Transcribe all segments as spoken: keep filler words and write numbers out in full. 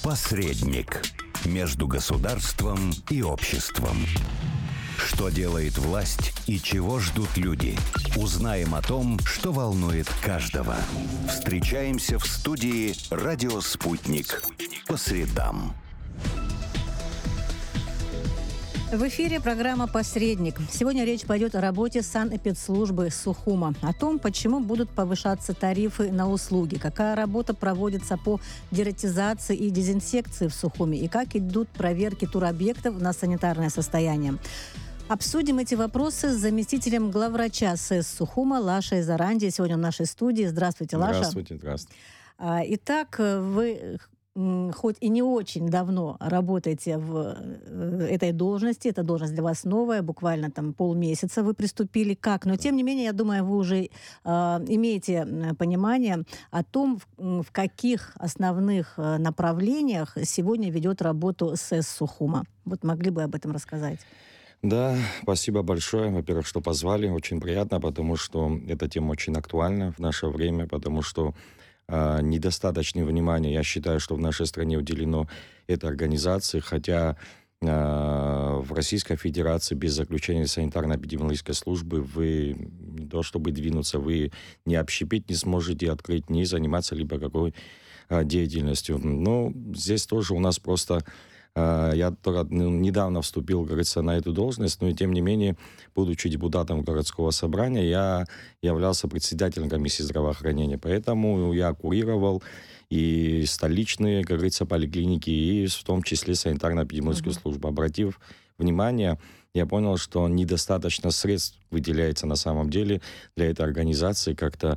Посредник между государством и обществом. Что делает власть и чего ждут люди? Узнаем о том, что волнует каждого. Встречаемся в студии «Радио Спутник» по средам. В эфире программа «Посредник». Сегодня речь пойдет о работе санэпидслужбы Сухума, о том, почему будут повышаться тарифы на услуги, какая работа проводится по дератизации и дезинсекции в Сухуме и как идут проверки туробъектов на санитарное состояние. Обсудим эти вопросы с заместителем главврача СЭС Сухума Лашей Заранди. Сегодня в нашей студии. Здравствуйте, Лаша. Здравствуйте, здравствуйте. Итак, вы хоть и не очень давно работаете в этой должности, эта должность для вас новая, буквально там полмесяца вы приступили, как, но тем не менее, я думаю, вы уже э, имеете понимание о том, в, в каких основных направлениях сегодня ведет работу СЭС Сухума. Вот могли бы об этом рассказать? Да, спасибо большое, во-первых, что позвали, очень приятно, потому что эта тема очень актуальна в наше время, потому что Uh, недостаточное внимание, я считаю, что в нашей стране уделено этой организации, хотя uh, в Российской Федерации без заключения санитарно-эпидемиологической службы вы не то чтобы двинуться, вы не общепить не сможете, открыть, не заниматься либо какой uh, деятельностью. Но здесь тоже у нас просто Я только недавно вступил, как говорится, на эту должность, но и тем не менее, будучи депутатом городского собрания, я являлся председателем комиссии здравоохранения. Поэтому я курировал и столичные, как говорится, поликлиники, и в том числе санитарно-эпидемиологическую uh-huh. службу. Обратив внимание, я понял, что недостаточно средств выделяется на самом деле для этой организации. Как-то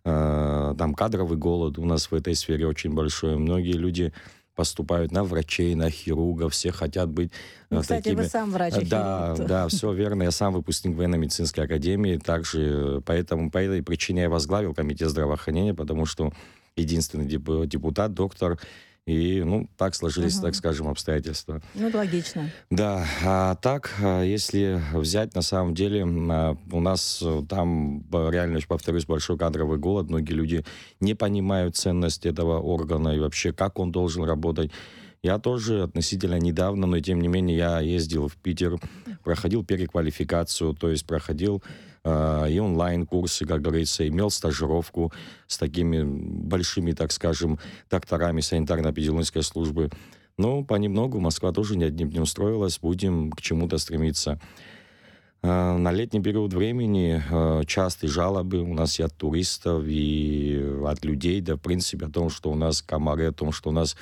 э, там кадровый голод у нас в этой сфере очень большой. Многие люди поступают на врачей, на хирургов, все хотят быть ну, кстати, такими... вы сам врач и да, хирург. Да, все верно. Я сам выпускник военно-медицинской академии, также поэтому по этой причине я возглавил комитет здравоохранения, потому что единственный депутат, доктор, и, ну, так сложились, угу. так скажем, обстоятельства. Ну, логично. Да, а так, если взять, на самом деле, у нас там, реально, повторюсь, большой кадровый голод. Многие люди не понимают ценность этого органа и вообще, как он должен работать. Я тоже относительно недавно, но тем не менее, я ездил в Питер, проходил переквалификацию, то есть проходил э, и онлайн-курсы, как говорится, имел стажировку с такими большими, так скажем, докторами санитарно-эпидемиологической службы. Но понемногу Москва тоже ни одним не устроилась, будем к чему-то стремиться. Э, на летний период времени э, частые жалобы у нас и от туристов, и от людей, да, в принципе, о том, что у нас комары, о том, что у нас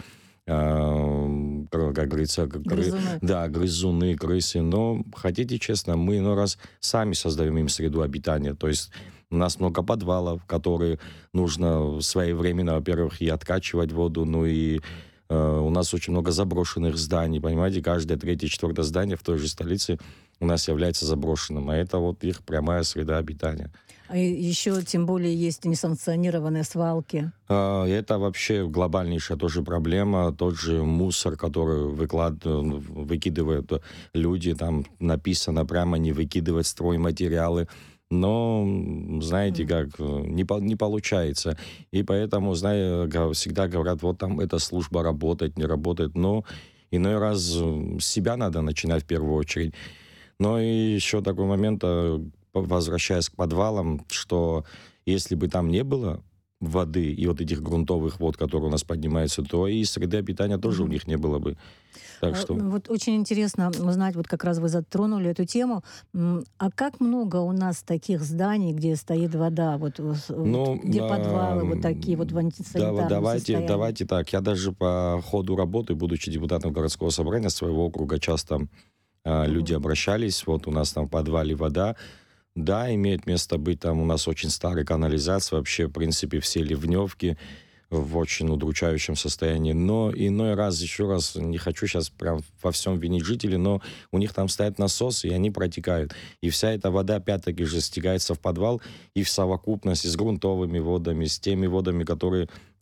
Uh, как говорится, грызуны. Да, грызуны, крысы. Но, хотите честно, мы иной раз сами создаем им среду обитания. То есть у нас много подвалов, которые нужно своевременно, во-первых, и откачивать воду, ну и uh, у нас очень много заброшенных зданий, понимаете, каждое третье, четвертое здание в той же столице у нас является заброшенным, а это вот их прямая среда обитания. А еще, тем более, есть несанкционированные свалки. Это вообще глобальнейшая тоже проблема. Тот же мусор, который выклад... выкидывают люди, там написано прямо не выкидывать стройматериалы. Но, знаете, как, не, по, не получается. И поэтому, знаете, всегда говорят, вот там эта служба работает, не работает. Но иной раз с себя надо начинать в первую очередь. Но и еще такой момент, возвращаясь к подвалам, что если бы там не было воды и вот этих грунтовых вод, которые у нас поднимаются, то и среды обитания тоже mm-hmm. у них не было бы. Так что... Вот очень интересно узнать, вот как раз вы затронули эту тему, а как много у нас таких зданий, где стоит вода, вот, ну, где а... подвалы вот такие вот в антисанитарном да, давайте, состоянии? Давайте так, я даже по ходу работы, будучи депутатом городского собрания своего округа, часто а, люди mm-hmm. обращались, вот у нас там в подвале вода. Да, имеет место быть, там у нас очень старая канализация, вообще, в принципе, все ливневки в очень удручающем состоянии. Но иной раз, еще раз, не хочу сейчас прям во всем винить жителей, но у них там стоят насосы, и они протекают. И вся эта вода, опять-таки же, стекается в подвал, и в совокупности с грунтовыми водами, с теми водами, которые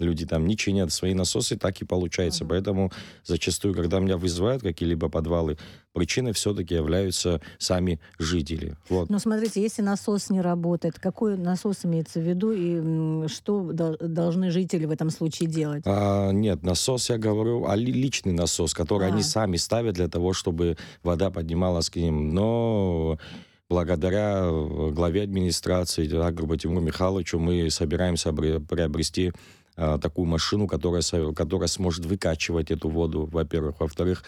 люди там не чинят свои насосы, так и получается. Uh-huh. Поэтому зачастую, когда меня вызывают какие-либо подвалы, причиной все-таки являются сами жители. Вот. Но смотрите, если насос не работает, какой насос имеется в виду и что до- должны жители в этом случае делать? А, нет, насос, я говорю, а ли- личный насос, который А. они сами ставят для того, чтобы вода поднималась к ним. Но благодаря главе администрации, Агрбу Тимуру Михайловичу, мы собираемся приобрести а, такую машину, которая, которая сможет выкачивать эту воду, во-первых. Во-вторых,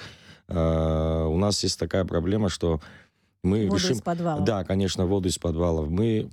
а, у нас есть такая проблема, что мы воду решим... из подвалов. Да, конечно, воду из подвалов. Мы,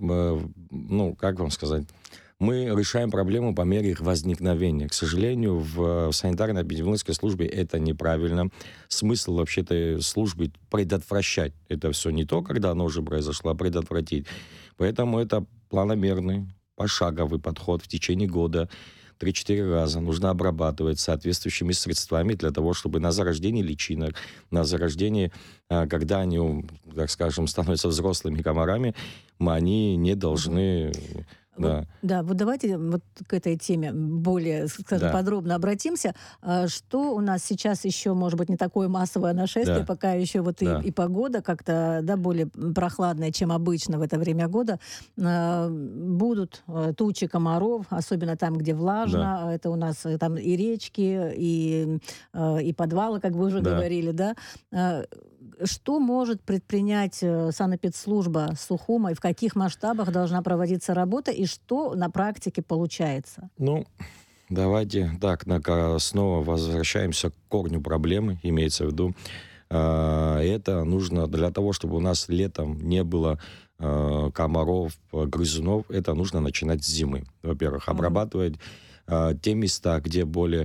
ну, как вам сказать... Мы решаем проблему по мере их возникновения. К сожалению, в санитарно-эпидемиологической службе это неправильно. Смысл вообще-то службы предотвращать это все не то, когда оно уже произошло, а предотвратить. Поэтому это планомерный, пошаговый подход в течение года. три-четыре раза нужно обрабатывать соответствующими средствами для того, чтобы на зарождении личинок, на зарождении, когда они, так скажем, становятся взрослыми комарами, они не должны... Да. Вот, да, вот давайте вот к этой теме более, скажем, Да. подробно обратимся. А Что у нас сейчас еще, может быть, не такое массовое нашествие, Да. пока еще вот Да. и, и погода как-то, да, более прохладная, чем обычно в это время года. А, Будут а, тучи комаров, особенно там, где влажно. Да. Это у нас э, там и речки, и, а, и подвалы, как вы уже Да. говорили, да. А, Что может предпринять э, санэпидслужба Сухума и в каких масштабах должна проводиться работа и что на практике получается? Ну, давайте так, на- снова возвращаемся к корню проблемы, имеется в виду. а, Это нужно для того, чтобы у нас летом не было а, комаров, а, грызунов, это нужно начинать с зимы. Во-первых, Мгм. обрабатывать а, те места, где более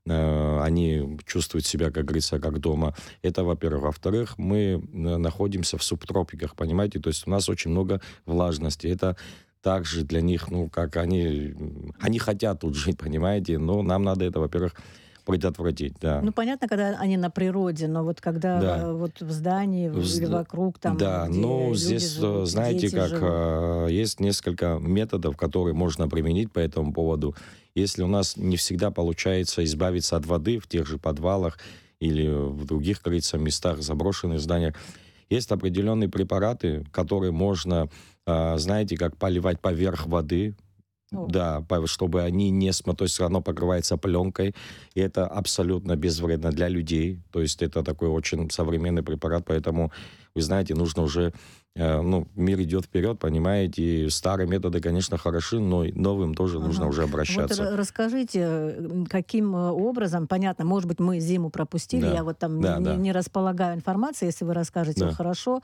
а, они чувствуют себя, как говорится, как дома. Это, во-первых. Во-вторых, мы э, находимся в субтропиках, понимаете? То есть у нас очень много влажности. Это также для них, ну, как они... м, Они хотят тут жить, понимаете? Но нам надо это, во-первых, предотвратить, да. Ну, понятно, когда они на природе, но вот когда Да. э, вот в здании В или зда- вокруг там, Да, где ну, люди здесь, живут, э, знаете, дети как живут. э, есть несколько методов, которые можно применить по этому поводу. Если у нас не всегда получается избавиться от воды в тех же подвалах или в других, как говорится, местах, заброшенных зданиях, есть определенные препараты, которые можно, э, знаете, как поливать поверх воды, О. да, по- чтобы они не... см- То есть все равно покрывается пленкой, и это абсолютно безвредно для людей. То есть это такой очень современный препарат, поэтому, вы знаете, нужно уже... э, ну, мир идет вперед, понимаете, и старые методы, конечно, хороши, но и новым тоже Ага. нужно уже Вот обращаться. ра- расскажите, м, каким э, образом, понятно, может быть, мы зиму пропустили, Да. я вот там Да, не, да. не располагаю информацией, если вы расскажете, Да. хорошо.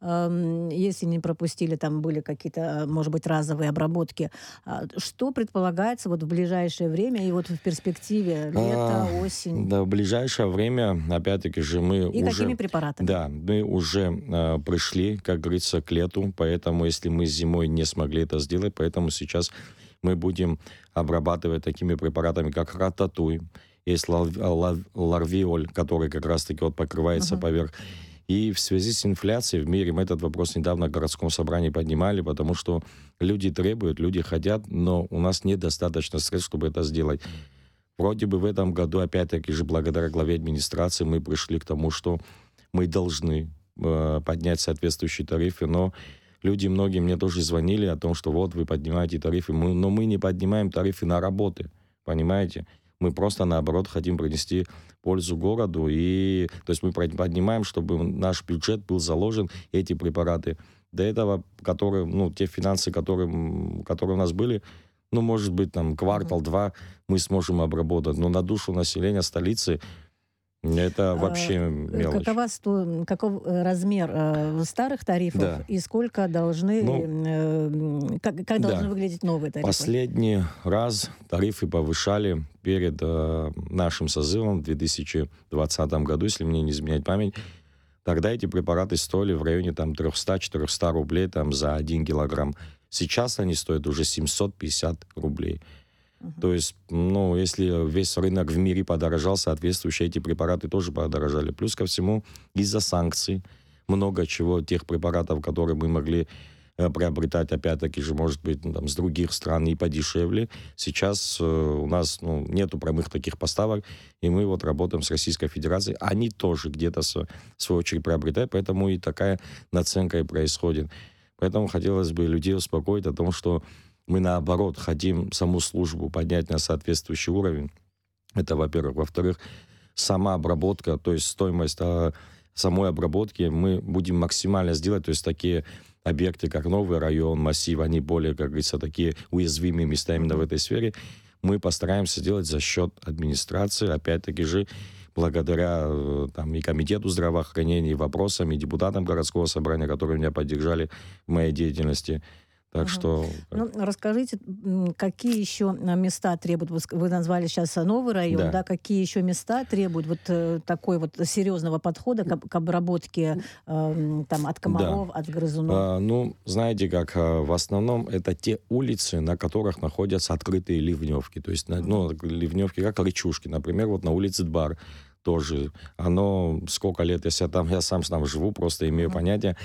Эм, Если не пропустили, там были какие-то, э, может быть, разовые обработки. А Что предполагается вот в ближайшее время и вот в перспективе лето, А, осень? Да, в ближайшее время, опять-таки же, мы И уже... какими препаратами? Да, мы уже э, пришли, как говорится, к лету, поэтому если мы зимой не смогли это сделать, поэтому сейчас мы будем обрабатывать такими препаратами, как рататуй, есть лав- лав- ларвиоль, который как раз-таки вот покрывается Мгм. поверх. И в связи с инфляцией в мире, мы этот вопрос недавно в городском собрании поднимали, потому что люди требуют, люди хотят, но у нас недостаточно средств, чтобы это сделать. Вроде бы в этом году, опять-таки же, благодаря главе администрации, мы пришли к тому, что мы должны э, поднять соответствующие тарифы, но люди многие мне тоже звонили о том, что вот вы поднимаете тарифы, мы, но мы не поднимаем тарифы на работы, понимаете? Мы просто, наоборот, хотим принести пользу городу, и то есть мы поднимаем, чтобы наш бюджет был заложен, эти препараты. До этого, которые, ну, те финансы, которые, м, которые у нас были, ну, может быть, там, квартал-два мы сможем обработать, но на душу населения столицы это А, вообще э, мелочь. Какова сто- каков э, размер э, старых тарифов Да. и сколько должны, Ну, э, м, как, как да. должны выглядеть новые тарифы? Последний раз тарифы повышали перед э, нашим созывом в две тысячи двадцатом году, если мне не изменяет память. Тогда эти препараты стоили в районе там триста-четыреста рублей там, за один килограмм. Сейчас они стоят уже семьсот пятьдесят рублей. Мгм. То есть, ну, если весь рынок в мире подорожал, соответствующие эти препараты тоже подорожали. Плюс ко всему, из-за санкций много чего, тех препаратов, которые мы могли э, приобретать, опять-таки же, может быть, ну, там, с других стран и подешевле. Сейчас э, у нас ну, нету прямых таких поставок, и мы вот работаем с Российской Федерацией. Они тоже где-то, с, в свою очередь, приобретают, поэтому и такая наценка и происходит. Поэтому хотелось бы людей успокоить о том, что мы, наоборот, хотим саму службу поднять на соответствующий уровень. Это, во-первых. Во-вторых, сама обработка, то есть стоимость а, самой обработки мы будем максимально сделать. То есть такие объекты, как Новый район, массив, они более, как говорится, такие уязвимые места именно в этой сфере. Мы постараемся сделать за счет администрации, опять-таки же, благодаря там, и Комитету здравоохранения, и вопросам, и депутатам городского собрания, которые меня поддержали в моей деятельности. Так Мгм. что... Ну, расскажите, м, какие еще места требуют, вот вы назвали сейчас Новый район, Да. да, какие еще места требуют вот э, такой вот серьезного подхода к, об- к обработке эм, там, от комаров, от грызунов? А, ну, знаете, как а, в основном это те улицы, на которых находятся открытые ливневки. То есть, на- ну, ливневки, как речушки. Например, вот на улице Дбар тоже. Оно сколько лет, если я там, я сам там живу, просто имею Мгм. понятие.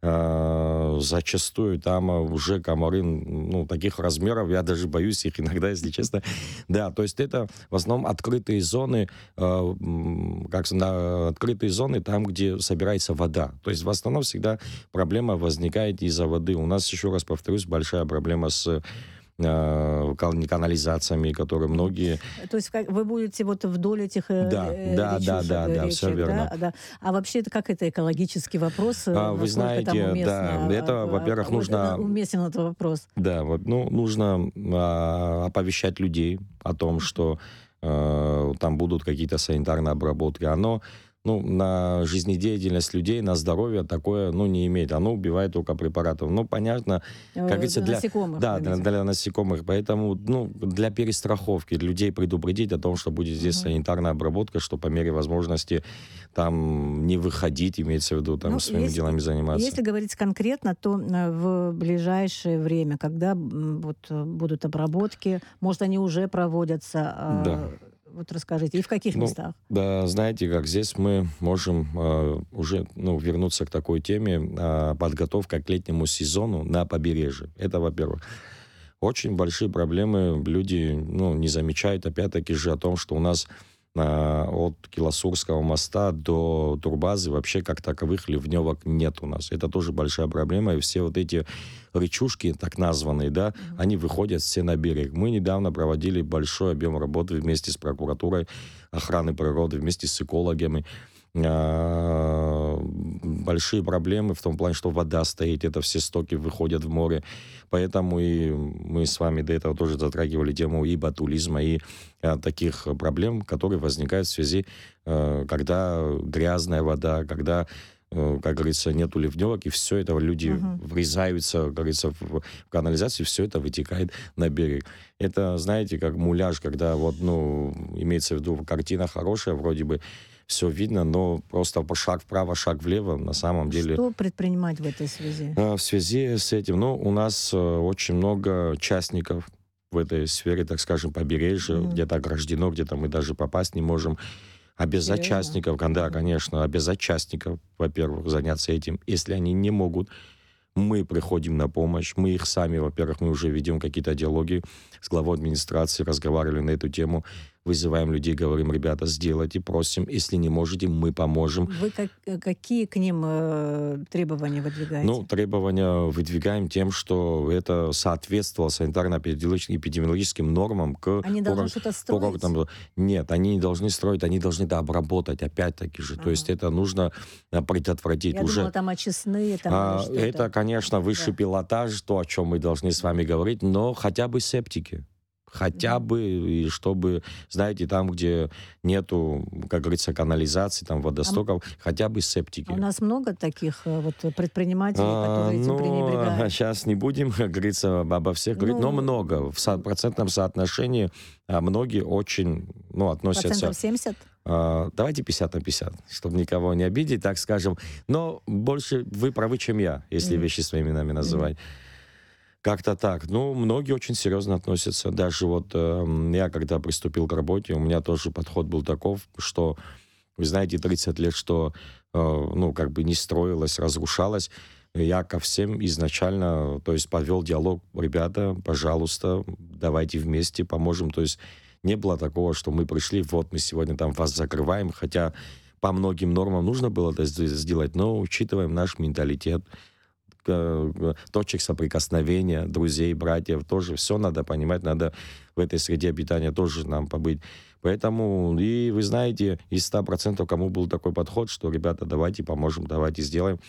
А, зачастую там а, уже комары, ну, таких размеров, я даже боюсь их иногда, если честно. Да, то есть это в основном открытые зоны, а, м, как на открытые зоны там, где собирается вода. То есть в основном всегда проблема возникает из-за воды. У нас, еще раз повторюсь, большая проблема с а, кан- канализациями, которые многие... То есть как, вы будете вот вдоль этих э, Да, э, да, да, речушек, да, да, речек, всё верно. да, да. А вообще это как это экологический вопрос? э, А, вы насколько там знаете, уместно, да, это, а, а, во-первых, вот, нужно... э, уместен этот вопрос? Да, вот, ну, нужно а, оповещать людей о том, что э, там будут какие-то санитарные обработки. Оно, ну, на жизнедеятельность людей, на здоровье такое, ну, не имеет. Оно убивает только препаратом. Ну, понятно, Э, как говорится, для... насекомых, Да, вы для, имеете? для насекомых. Поэтому, ну, для перестраховки людей предупредить о том, что будет здесь Мгм. санитарная обработка, что по мере возможности там не выходить, имеется в виду, там, Ну, своими если- делами заниматься. Если говорить конкретно, то э, в ближайшее время, когда м, вот, э, будут обработки, может, они уже проводятся, а, Да. вот расскажите, и в каких Ну, местах? Да, знаете, как здесь мы можем э, уже ну, вернуться к такой теме э, подготовка к летнему сезону на побережье. Это, во-первых. Очень большие проблемы люди ну, не замечают, опять-таки же, о том, что у нас э, от Килосурского моста до турбазы вообще как таковых ливневок нет у нас. Это тоже большая проблема, и все вот эти речушки, так названные, да, Мгм. они выходят все на берег. Мы недавно проводили большой объем работы вместе с прокуратурой охраны природы, вместе с экологами. А, Большие проблемы в том плане, что вода стоит, это все стоки выходят в море. Поэтому и мы с вами до этого тоже затрагивали тему и ботулизма, и а, таких проблем, которые возникают в связи, а, когда грязная вода, когда, э, как говорится, нету ливневок, и все это люди Мгм. врезаются, как говорится, в, в канализацию, все это вытекает на берег. Это, знаете, как муляж, когда вот, ну, имеется в виду, картина хорошая, вроде бы все видно, но просто по шаг вправо, шаг влево, на самом деле... Что предпринимать в этой связи? А, В связи с этим, ну, у нас э, очень много частников в этой сфере, так скажем, побережья, Мгм. где-то ограждено, где-то мы даже попасть не можем. Обязать Серьезно? частников, да, Мгм. конечно, обязать частников, во-первых, заняться этим. Если они не могут, мы приходим на помощь, мы их сами, во-первых, мы уже ведем какие-то диалоги с главой администрации, разговаривали на эту тему, вызываем людей, говорим, ребята, сделайте, просим, если не можете, мы поможем. Вы как- э, какие к ним э, требования выдвигаете? Ну, требования выдвигаем тем, что это соответствовало санитарно-эпидемиологическим нормам к Они должны курорт- что-то строить? курортам. Нет, они не должны строить, они должны это обработать, опять-таки же. То Ага. есть это нужно а, предотвратить. Я уже думала, там очистные, там а, или что-то. это, конечно, высший Да. пилотаж, то, о чем мы должны с вами говорить, но хотя бы септики. Хотя Мгм. бы, и чтобы, знаете, там, где нету, как говорится, канализации, там, водостоков, хотя бы септики. А у нас много таких э, вот предпринимателей, А, которые этим ну, пренебрегают? сейчас не будем, как говорится, обо всех говорить, но Ну, много. В со- процентном соотношении а, многие очень, ну, относятся... Процентов семьдесят? а, давайте пятьдесят на пятьдесят, чтобы никого не обидеть, так скажем. Но больше вы правы, чем я, если Мгм. вещи своими именами называть. Как-то так. Ну, многие очень серьезно относятся. Даже вот э, я, когда приступил к работе, у меня тоже подход был таков, что Вы знаете, тридцать лет, что, э, ну, как бы не строилось, разрушалось. Я ко всем изначально, то есть, повел диалог: ребята, пожалуйста, давайте вместе поможем. То есть не было такого, что мы пришли, вот мы сегодня там вас закрываем, хотя по многим нормам нужно было это сделать, но учитываем наш менталитет, точек соприкосновения, друзей, братьев, тоже все надо понимать, надо в этой среде обитания тоже нам побыть. Поэтому, и вы знаете, из ста процентов кому был такой подход, что, ребята, давайте поможем, давайте сделаем.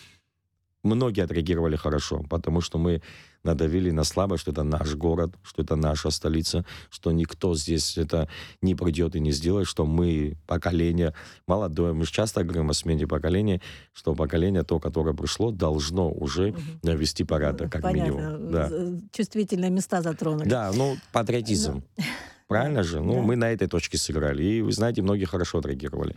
Многие отреагировали хорошо, потому что мы надавили на слабость, что это наш город, что это наша столица, что никто здесь это не придет и не сделает, что мы поколение молодое. Мы же часто говорим о смене поколения, что поколение, то, которое пришло, должно уже угу. вести порядок, как Понятно. минимум. Да. Чувствительные места затронули. Да, ну, патриотизм. Но... Правильно же? Ну, да. Мы на этой точке сыграли. И, вы знаете, многие хорошо отреагировали.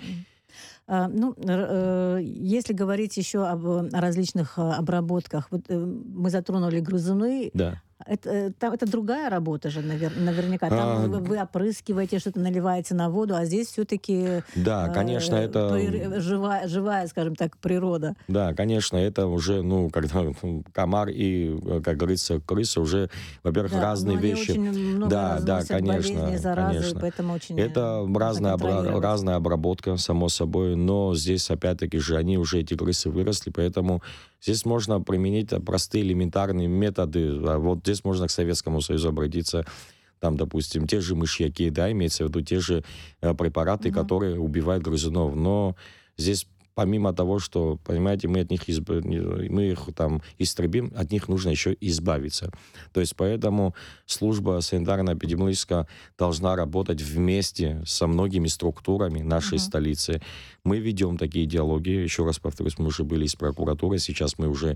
А, ну, э, если говорить еще об различных обработках, вот э, мы затронули грызуны. Да. Это, там, это другая работа же, навер, наверняка. Там а... вы, вы опрыскиваете, что-то наливаете на воду, а здесь все-таки... Да, конечно, э, это... При, живая, живая, скажем так, природа. Да, конечно, это уже, ну, когда комар и, как говорится, крыса уже, во-первых, да, разные вещи. Очень много да, да, конечно, болезни, заразы, конечно. Поэтому очень это разная, обра- разная обработка, само собой, но здесь, опять-таки же, они уже, эти крысы выросли, поэтому здесь можно применить простые элементарные методы. Вот здесь можно к Советскому Союзу обратиться. Там, допустим, те же мышьяки, да, имеется в виду те же э, препараты, mm-hmm. которые убивают грызунов. Но здесь помимо того, что, понимаете, мы от них изб... мы их там истребим, от них нужно еще избавиться. То есть поэтому служба санитарно-эпидемиологическая должна работать вместе со многими структурами нашей uh-huh. столицы. Мы ведем такие диалоги, еще раз повторюсь, мы уже были с прокуратурой, сейчас мы уже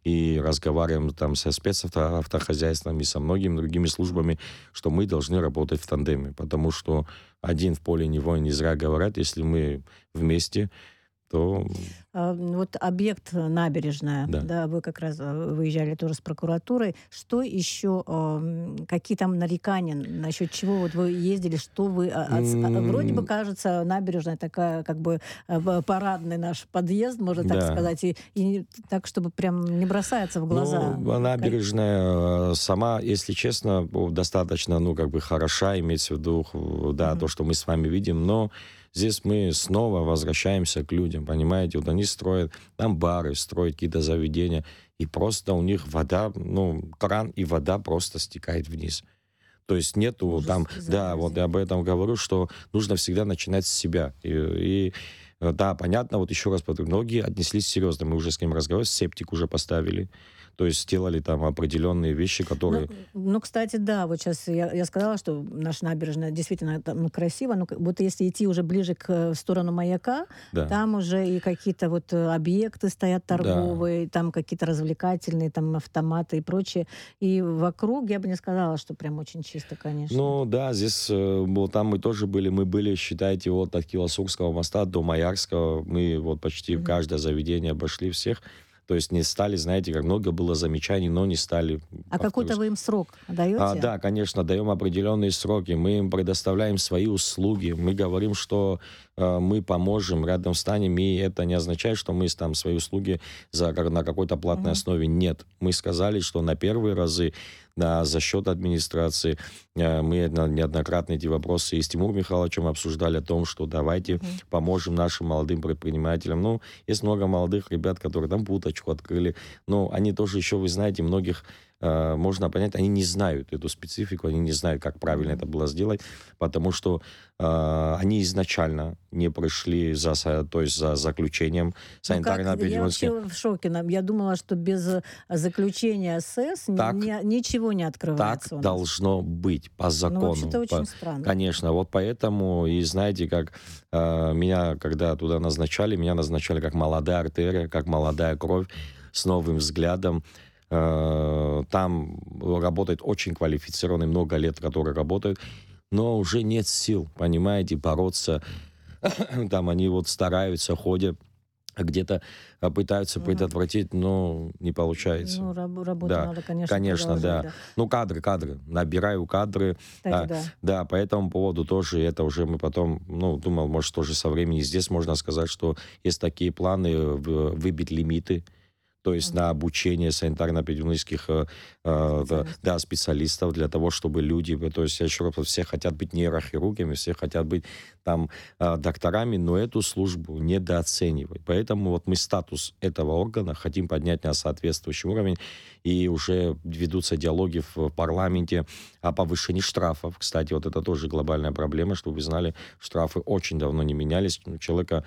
и разговариваем там со спецавтохозяйством и со многими другими службами, что мы должны работать в тандеме, потому что один в поле не воин, не зря говорят, если мы вместе, то... Вот объект набережная, да. да, вы как раз выезжали тоже с прокуратурой. Что еще, какие там нарекания, насчет чего вот вы ездили, что вы... Mm. Вроде бы, кажется, набережная такая, как бы, парадный наш подъезд, можно так да. сказать, и, и так, чтобы прям не бросается в глаза. Ну, набережная сама, если честно, достаточно, ну, как бы хороша, имеется в виду, да, mm-hmm. то, что мы с вами видим, но здесь мы снова возвращаемся к людям, понимаете? Вот они строят там бары, строят какие-то заведения, и просто у них вода, ну, кран и вода просто стекает вниз. То есть нету Ужас, там... Да, вот я об этом говорю, что нужно всегда начинать с себя. И, и да, понятно, вот еще раз повторю, многие отнеслись серьезно. Мы уже с ним разговаривали, септик уже поставили. То есть сделали там определенные вещи, которые... Ну, ну кстати, да, вот сейчас я, я сказала, что наша набережная действительно там, ну, красиво, но вот если идти уже ближе к в сторону маяка, да. там уже и какие-то вот объекты стоят торговые, да. там какие-то развлекательные, там автоматы и прочее. И вокруг я бы не сказала, что прям очень чисто, конечно. Ну да, здесь, вот там мы тоже были, мы были, считайте, вот от Килосурского моста до Маярского, мы вот почти mm-hmm. каждое заведение обошли всех. То есть не стали, знаете, как много было замечаний, но не стали... А какой-то вы им срок даете? А, да, конечно, даем определенные сроки. Мы им предоставляем свои услуги. Мы говорим, что э, мы поможем, рядом встанем, и это не означает, что мы там свои услуги за, на какой-то платной mm-hmm. основе. Нет. Мы сказали, что на первые разы да, за счет администрации э, мы неоднократно эти вопросы и с Тимуром Михайловичем обсуждали о том, что давайте mm-hmm. поможем нашим молодым предпринимателям. Ну, есть много молодых ребят, которые там будочку открыли, но они тоже еще, вы знаете, многих э, можно понять, они не знают эту специфику, они не знают, как правильно mm-hmm. это было сделать, потому что э, они изначально не пришли за, то есть за заключением санитарно-эпидемиологическим. Я вообще в шоке. Я думала, что без заключения СС так, ни, ничего не открывается. Так должно быть по закону. Ну, вообще-то очень по, странно. Конечно, вот поэтому, и знаете, как э, меня, когда туда назначали, меня назначали как молодая артерия, как молодая кровь, с новым взглядом. Э, там работает очень квалифицированный, много лет, которые работают, но уже нет сил, понимаете, бороться. Там они вот стараются, ходят, где-то а, пытаются Мгм. предотвратить, но не получается. Ну, раб- работу Да, надо, конечно, конечно, да. продолжать, да. Ну, кадры, кадры. Набираю кадры. Кстати, А, да. да, по этому поводу тоже это уже мы потом, ну, думал, может, тоже со временем. Здесь можно сказать, что есть такие планы в- выбить лимиты, то есть Мгм. на обучение санитарно-эпидемиологических э, э, да, Специалистов. да, специалистов для того, чтобы люди, э, то есть я еще раз, говорю, все хотят быть нейрохирургами, все хотят быть там э, докторами, но эту службу недооценивают. Поэтому вот мы статус этого органа хотим поднять на соответствующий уровень, и уже ведутся диалоги в парламенте о повышении штрафов. Кстати, вот это тоже глобальная проблема, чтобы вы знали, штрафы очень давно не менялись. У человека,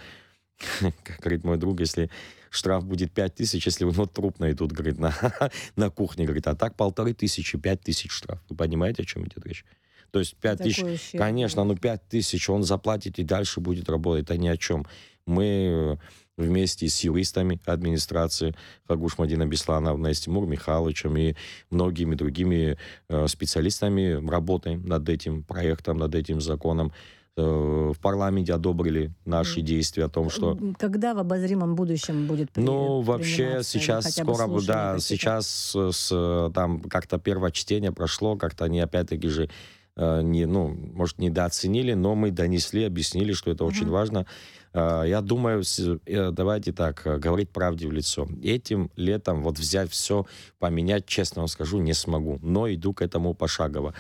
как говорит мой друг, если штраф будет пять тысяч, если вы ну, труп найдут, говорит, на, на кухне, говорит, а так полторы тысячи, пять тысяч штраф. Вы понимаете, о чем идет речь? То есть пять тысяч, Такой ущерб, конечно, ну конечно. пять тысяч он заплатит и дальше будет работать, это ни о чем. Мы э, вместе с юристами администрации Хагуш Мадина Беслановна, с Тимур Михайловичем и многими другими э, специалистами работаем над этим проектом, над этим законом. Э, в парламенте одобрили наши Мгм. действия о том, что М, Когда в обозримом будущем будет при- ну, вообще приниматься или сейчас хотя бы скоро, бы, слушания да, какие-то? сейчас с, с, там как-то первое чтение прошло, как-то они опять-таки же э, не, ну, может, недооценили, но мы донесли, объяснили, что это очень Мгм. важно. Э, я думаю, с- э, давайте так, э, говорить правде в лицо. Этим летом вот взять все, поменять, честно вам скажу, не смогу, но иду к этому пошагово.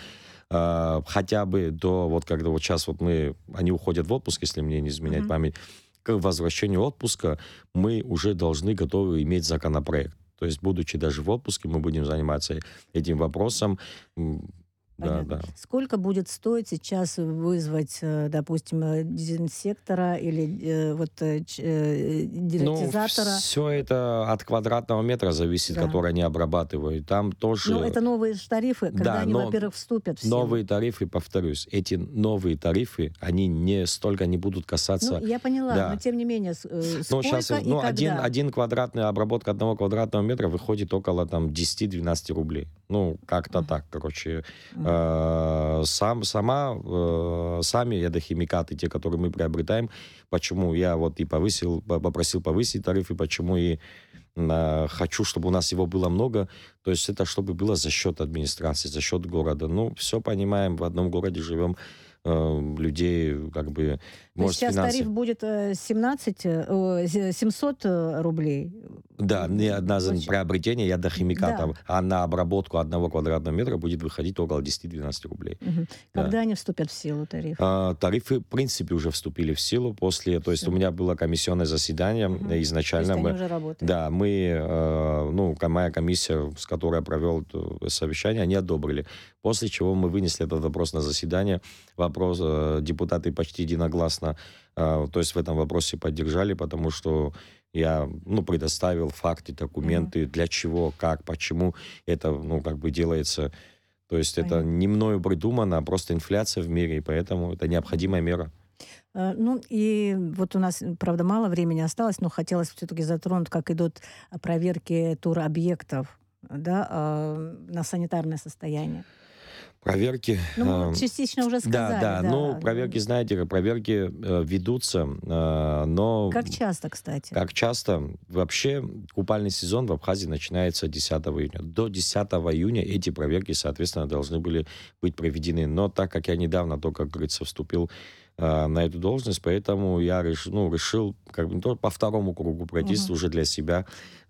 Э, хотя бы до, вот когда вот сейчас вот мы, они уходят в отпуск, если мне не изменяет Мгм. память, к возвращению отпуска мы уже должны готовы иметь законопроект. То есть, будучи даже в отпуске, мы будем заниматься этим вопросом. М, Да, Понятно. да. Сколько будет стоить сейчас вызвать, э, допустим, э, дезинсектора или э, вот э, ч- э, Ну, дератизатора? все это от квадратного метра зависит, Да. который они обрабатывают. Там тоже... Ну, это новые ж тарифы, когда Да, они, но во-первых, вступят в силу. новые тарифы, повторюсь, эти новые тарифы, они не столько не будут Ну, касаться... я поняла, Да. но тем не менее, с- э, Ну, сколько сейчас, и ну, когда? один, один квадратный, обработка одного квадратного метра выходит около там десять-двенадцать рублей. Ну, как-то Мгм. так, короче. Мгм. Э, сам, сама, э, сами ядохимикаты, те, которые мы приобретаем, почему я вот и повысил, по- попросил повысить тарифы, почему и э, хочу, чтобы у нас его было много, то есть это чтобы было за счет администрации, за счет города. Ну, все понимаем, в одном городе живем, э, людей как бы, То есть может, сейчас финансы... тариф будет э, семнадцать, э, о, з- семьсот э, рублей. Да, не одна за Вообще. приобретение ядохимикатов, Да. а на обработку одного квадратного метра будет выходить около десять-двенадцать рублей. Мгм. Да. Когда они вступят в силу, тариф? А, тарифы, в принципе, уже вступили в силу после... То есть Всё. у меня было комиссионное заседание, Мгм. э, То есть изначально они мы... уже работают. Да, мы, э, ну, ко- моя комиссия, с которой я провел это совещание, они одобрили. После чего мы вынесли этот вопрос на заседание. Вопрос э, депутаты почти единогласно, э, то есть в этом вопросе поддержали, потому что я, ну, предоставил факты, документы, для чего, как, почему это, ну, как бы делается. То есть это Понятно. не мною придумано, а просто инфляция в мире, и поэтому это необходимая мера. Э, Ну и вот у нас, м, правда, мало времени осталось, но хотелось все-таки затронуть, как идут а, проверки туробъектов, да, а, на санитарное состояние. Проверки... Ну, мы э, вот частично уже Да, сказали, да, да. ну, проверки, знаете, как проверки э, ведутся, э, но... Как часто, кстати? Как часто? Вообще купальный сезон в Абхазии начинается десятого июня. До десятого июня эти проверки, соответственно, должны были быть проведены. Но так как я недавно только, как говорится, вступил э, на эту должность, поэтому я реш, ну, решил как бы, ну, по второму кругу пройтись Мгм. уже для себя.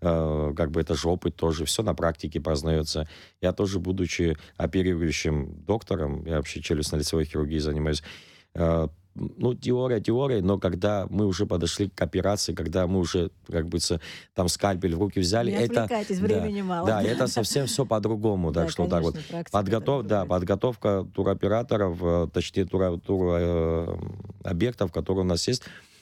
Э, как бы это же опыт тоже. Все на практике познается. Я тоже, будучи оперирующим доктором, я вообще челюстно-лицевой хирургией занимаюсь, э, ну, теория теория, но когда мы уже подошли к операции, когда мы уже, как бы, там скальпель в руки взяли, Не это... отвлекайтесь, да, времени мало. Да, это совсем все по-другому, Да, так что так вот. конечно, практика Подготов, это да, другое. подготовка туроператоров, э, точнее, тура, тура, э, объектов, которые у нас есть,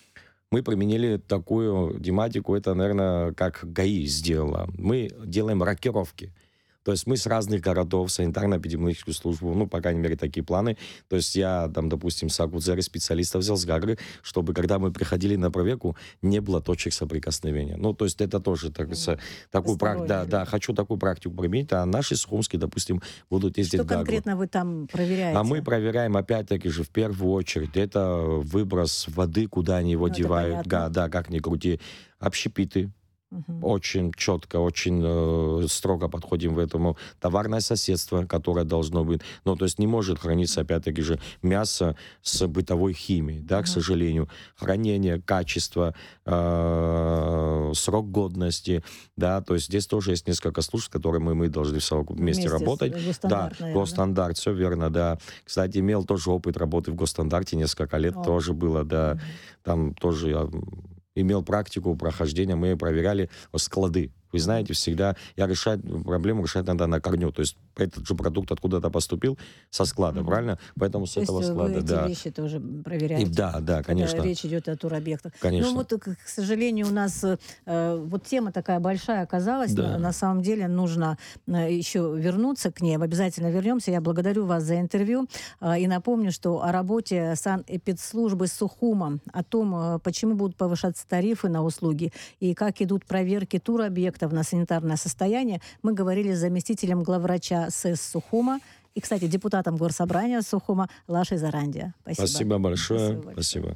мы применили такую тематику, это, наверное, как ГАИ сделала. Мы делаем рокировки. То есть мы с разных городов, санитарно-эпидемиологическую службу, ну, по крайней мере, такие планы. То есть я, там, допустим, с Агудзеры специалиста взял с Гагры, чтобы, когда мы приходили на проверку, не было точек соприкосновения. Ну, то есть это тоже так, mm. такую практику, да, да, хочу такую практику применить, а наши сухумские, допустим, будут ездить Что в Гагру. конкретно вы там проверяете? А мы проверяем, опять-таки же, в первую очередь, это выброс воды, куда они его ну, девают, да, да, как ни крути, общепиты. Угу. Очень четко, очень э, строго подходим к этому. Товарное соседство, которое должно быть. Ну, то есть не может храниться, опять-таки же, мясо с бытовой химией, да, угу. к сожалению. Хранение, качество, э, срок годности, да, то есть здесь тоже есть несколько служб, с которыми мы, мы должны вместе, вместе работать. Да, госстандарт, да? Все верно, да. Кстати, имел тоже опыт работы в госстандарте несколько лет, О. тоже было, да. Угу. Там тоже я имел практику прохождения, мы проверяли склады. Вы знаете, всегда я решаю проблему, решать надо на корню. То есть этот же продукт откуда-то поступил со склада, mm-hmm. правильно? Поэтому с То этого есть склада, вы эти да. вещи тоже проверяете? И, да, да, конечно. Когда речь идет о туробъектах. Конечно. Ну вот, к сожалению, у нас э, вот тема такая большая оказалась. Да. На, на самом деле нужно э, еще вернуться к ней. Обязательно вернемся. Я благодарю вас за интервью. Э, и напомню, что о работе санэпидслужбы Сухума, о том, э, почему будут повышаться тарифы на услуги и как идут проверки туробъектов на санитарное состояние, мы говорили с заместителем главврача СЭС Сухума и, кстати, депутатом Горсобрания Сухума Лашей Зарандия. Спасибо. Спасибо большое. Спасибо. Спасибо.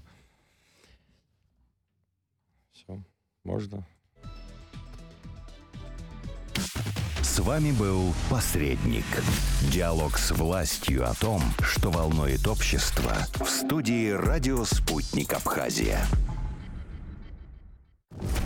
Все, можно. С вами был «Посредник». Диалог с властью о том, что волнует общество, в студии «Радио Спутник Абхазия».